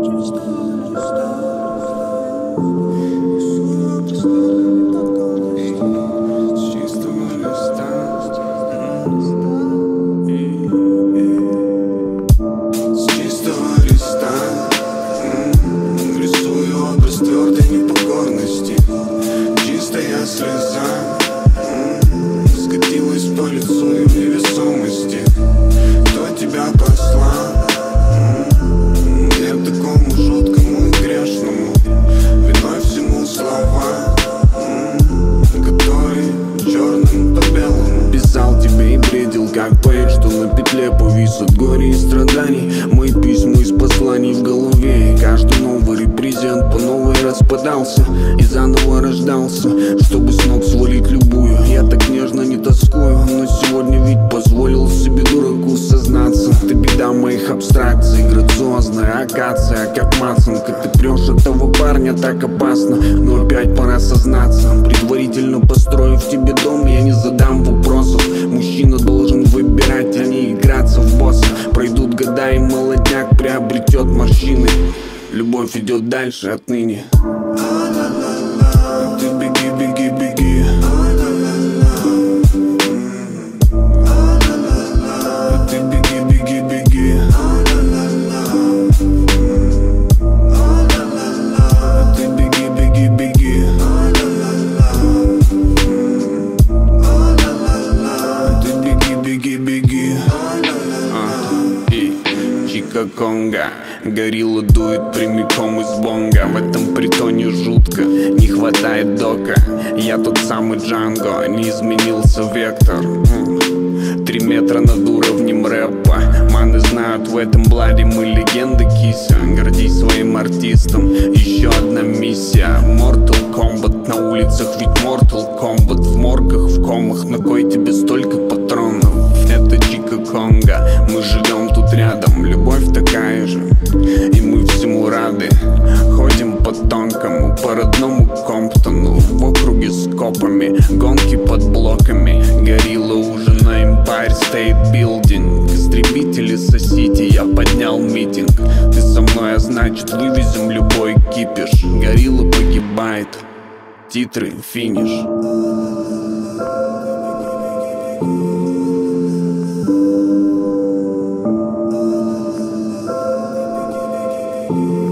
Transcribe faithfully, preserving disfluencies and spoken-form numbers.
Слеза скатилась по лицу и в невесомости. Кто тебя послал? Я такому жуткому и грешному. Виной всему слова, которые черным по белому. Писал тебе и бредил, как поэт, что на петле повис от горя и страданий. Мои письма из посланий в голове, и каждый новый репрезент по новой распадался и заново рождался, чтобы с ног свалить любую. Я так нежно не тоскую, но сегодня ведь позволил себе дураку сознаться. Ты беда моих абстракций, грациозная акация, как мацанка. Ты прешь от того парня так опасно, но опять пора сознаться. Предварительно построив тебе дом, я не задам вопросов. Мужчина должен выбирать, а не играться в босса. Пройдут года и молодняк приобретет морщины. Любовь идет дальше отныне. Ты беги, беги, беги. Ты беги, беги, беги. Ты беги, беги, беги. Ты беги, беги, беги. И Чика Конго. Горилла дует прямиком из бонга. В этом притоне жутко, не хватает дока. Я тот самый Джанго, не изменился вектор. Три метра над уровнем рэпа. Маны знают, в этом бладе мы легенды, кися. Гордись своим артистом, еще одна миссия. Mortal Kombat на улицах, ведь Mortal Kombat. В моргах, в комах, на кой тебе столько патронов? Это Чика Конго, мы живем тут рядом. Любовь такая же, и мы всему рады. Ходим по тонкому, по родному Комптону. В округе с копами, гонки под блоками. Горилла уже на Empire State Building. Истребители сосите, я поднял митинг. Ты со мной, а значит вывезем любой кипиш. Горилла погибает, титры, финиш. Thank you.